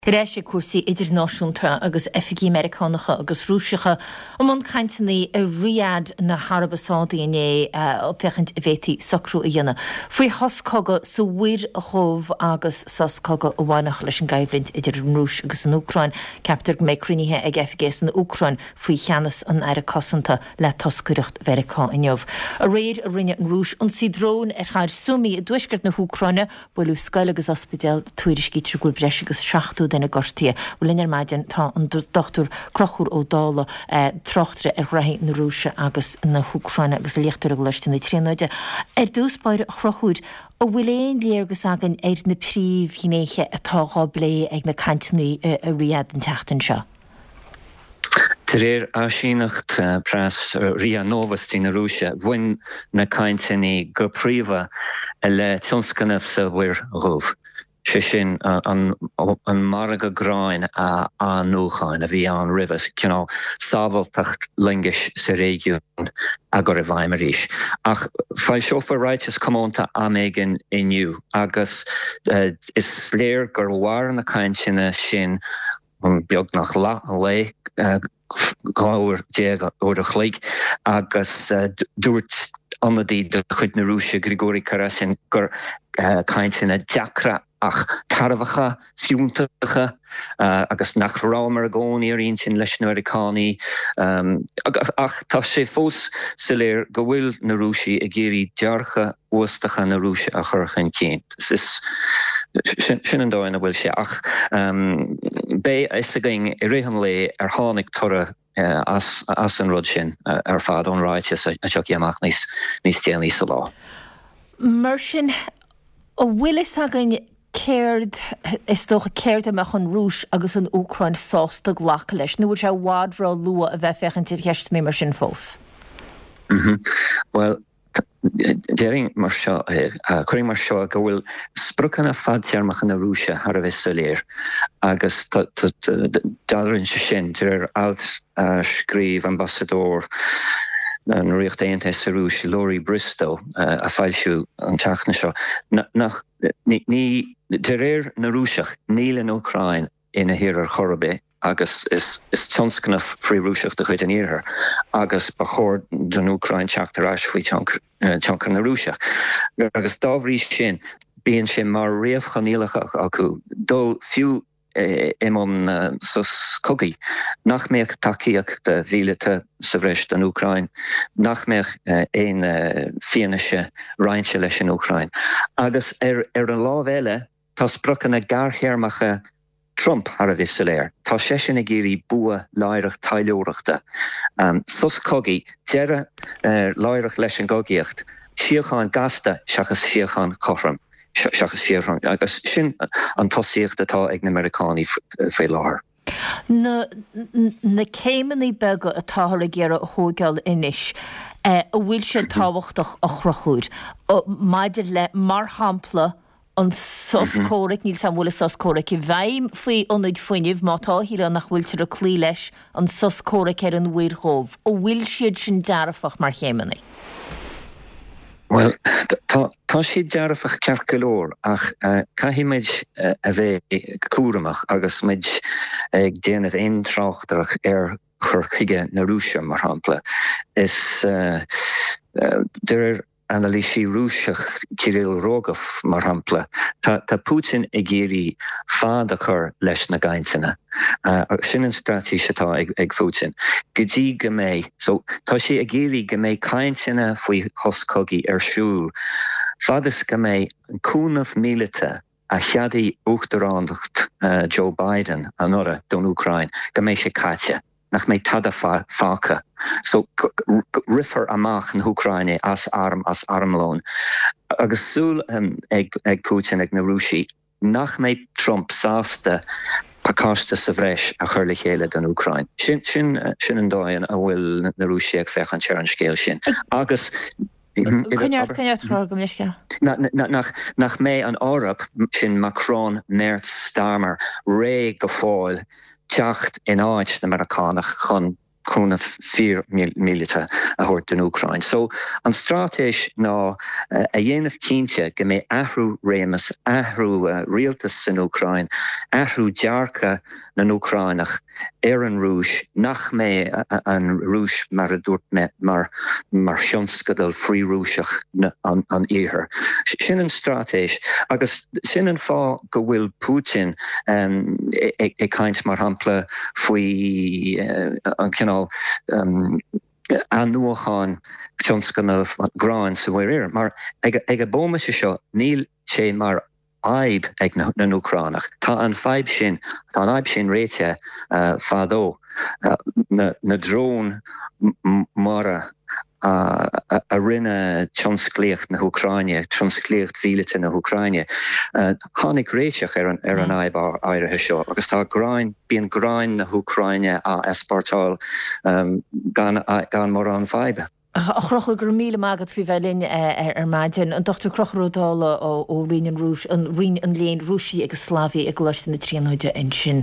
Réis sé cuasaí idirnáisiúnta agus FG Americánacha agus Rúiseacha am caintnaí a riad na Harbhasádaí fechant bhétaí sacrú a dhéanana. Faoi hoscóga sa bhuir a chomh agus sascóga a bhainach leis an gaibhlint idir an Rúis agus an Ucrain, ceaptar go méid crunithe ag FG an Ucrain faoi cheannas an aire cosanta le toscaireacht Vericá inniuh. A réad a rinne an Rúis an si drón chaid sumí a dúisgart na Ucraine buú scoil agus ospidéal tuairiscítear gúil breis agus 7 den gortia linar maidin tá an dochtúr crochúr ó dála trochtre rahi na Rúise agus na Ucraine agus lechtúr go leistin na trínoide. Dús bair crochúd ó bhfuil léargus agan na príomh hínéiche atáá blé ag na cantnaí a riad an teachtain seo. Ter a sínacht pras Ria Novas tí na Rúise, bhain na cainteannaí go príomha le tionscanamh sa bhuir roimh. Sin an marga gráin a núchain a bhí an rivas, sábhaltacht lingis sa régiún a go raibh Weimar-ís. Ach fáil seofa ráitis comónta améigen inniu, agus is léir gur bhhar na cainteanna sin beag nach lé gáir déag ó a chléig, agus dúirt anadí de chuid na Rúise Grigori Karasin gur cainteanna deacra ach tarfacha, fiúntacha, agus nach rámar gón ar sin leis na Americánaí, ach tá sé fós sa léir go bhfuil na Rúise a géirí dearcha uastacha na Rúise a churchan céint. Sin an dáin a bhfuil sé ach bé is a ging I réhan lé ar tháinig tora as an rud sin ar fad ón ráitis a teach amach níos déanaí sa lá. Mar sin ó bhfuil is a going céird is tócha céird amach an Rúis agus an Ucrain sásta ghlacha leis, nuair se bhádrá lua a bheith fechan tíir cheistnaí mar sin fós. Well, déiring mar seo, chuiring mar seo go bhfuil sprucanna fadtearmach na Rúise har a bheith sa léir, agus dalarann sin tíir alt scríb ambassador an riocht éanta sa Rúis Lori Bristow a fáilsiú an teachna seo. Ní de réir na Rúiseach níl an Ucrain ina hir ar chorabé, agus is tionscanamh faoi Rúiseach de chuid an iarthar, agus ba chóir den Ucrain teachtar ais faoi teancar na Rúiseach. Agus dábhrí sin, bíonn sin mar réamh chanílacha acu, dul fiú imon sus cogaí, nach méach takeíach de bhílete sa bhreist an Ucrain, nach méach ein fianise reinse leis an Ucrain. Agus an lámh eile, tá sprochanna garchéarmacha Trump har a bhí sa léir. Tá sé sin a géirí bua láireach taileoireachta. Sus cogaí, deire láireach leis an gogaíocht, siocháin gasta seachas siocháin chorram. Seachas fiarrang, agus sin an tosíocht atá ag na Americánaí fé láthair. Na céimeannaí bega atá a ggéire thógáil inis, a bhfuil sé táhachtach a chrochúd. Maidir le mar hampla an soscóric, níl sam bhfuil soscóric I bhaim faoi ionad foiineh má tá híle nach bhfuil tir a clí leis an soscóric ar an bhuir chomh, ó bhfuil siad sin dearafach mar chéimeannaí. Well, tá siad dearafach ceart go leor, ach caithfí méid a bheith cuaramach agus méid ag déanamh aontrachtarach ar chur chuige na Rúise mar hampla. Is analísí Rúiseach Kirill Rogov mar hampla. Tá Putin ag géirí fád a chur leis na gainteanna. Sin an stratéise tá ag Putin. Gotí go méid, so tá sé ag géirí go méid cainteanna faoi hoscogaí ar siúl. Fadas go méid an cúnamh mílite a cheadaí uachtarándacht Joe Biden an ora don Ucrain, go méid sé caite. Nach méid tada fáca. So riffer amach an Ucraine as armlón. Agus súl ag Putin ag na Rúisi, nach méid Trump sásta pacásta sa bhreis a chur le chéile den Ucrain. Sin an dáin a bhfuil na Rúisi ag fechan tear an scéil sin. Agus Nach mé an árap sin Macron, Merz, Starmer, ré go fáil teacht in áid na Americánach chun krona 4 millita a hort in Ukraine. So an stratéis ná a dhéanamh cínte go mé ahrú rémas, ahrú rialtas in Ukraine, ahrú dearca na Ucránach an rúis nach mé an rúis mar a dúirt me mar thionscadal fríúiseach an íhir. Sin an stratéis, agus sin an fá go bhfuil Putin ag caint mar hampla faoi an cinál an nuachán thionscanmh gráin sa bhfuir mar ag a bómas seo níl sé mar aib ag na Ucránach. Tá an aib sin réite fadó na drón mara a rinne tionscléocht na Ucraine, tionscléocht vílete na Ucraine. Hánig réiteach ar an aib áirithe seo, agus tá bíon gráin na Ucraine a espartáil gan mar an faibe. Chrocha gur míle mágad fi bhelinn ar maidin an dochtú crochródála ó rian rúis an léon Rúsí agus Sláví ag gluiste na tríanóide in sin.